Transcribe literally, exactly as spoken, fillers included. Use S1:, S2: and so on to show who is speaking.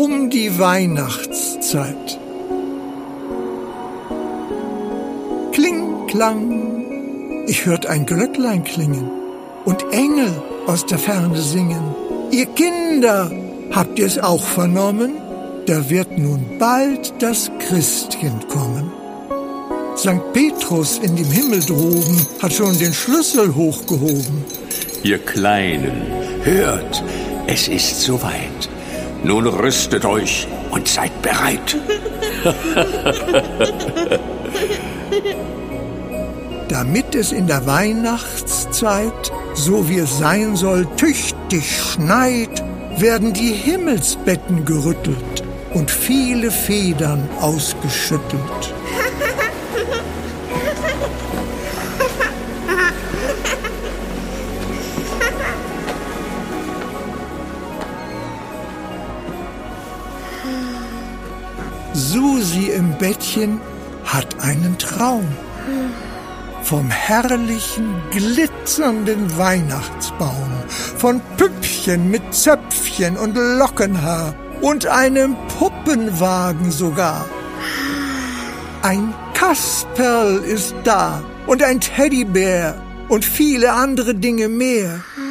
S1: um die Weihnachtszeit. Kling, klang, ich hört ein Glöcklein klingen und Engel aus der Ferne singen. Ihr Kinder, habt ihr's auch vernommen? Da wird nun bald das Christkind kommen. Sankt Petrus in dem Himmel droben hat schon den Schlüssel hochgehoben.
S2: Ihr Kleinen, hört, es ist soweit. Nun rüstet euch und seid bereit.
S1: Damit es in der Weihnachtszeit, so wie es sein soll, tüchtig schneit, werden die Himmelsbetten gerüttelt und viele Federn ausgeschüttelt. Susi im Bettchen hat einen Traum vom herrlichen, glitzernden Weihnachtsbaum, von Püppchen mit Zöpfchen und Lockenhaar und einem Puppenwagen sogar. Ein Kasperl ist da und ein Teddybär und viele andere Dinge mehr.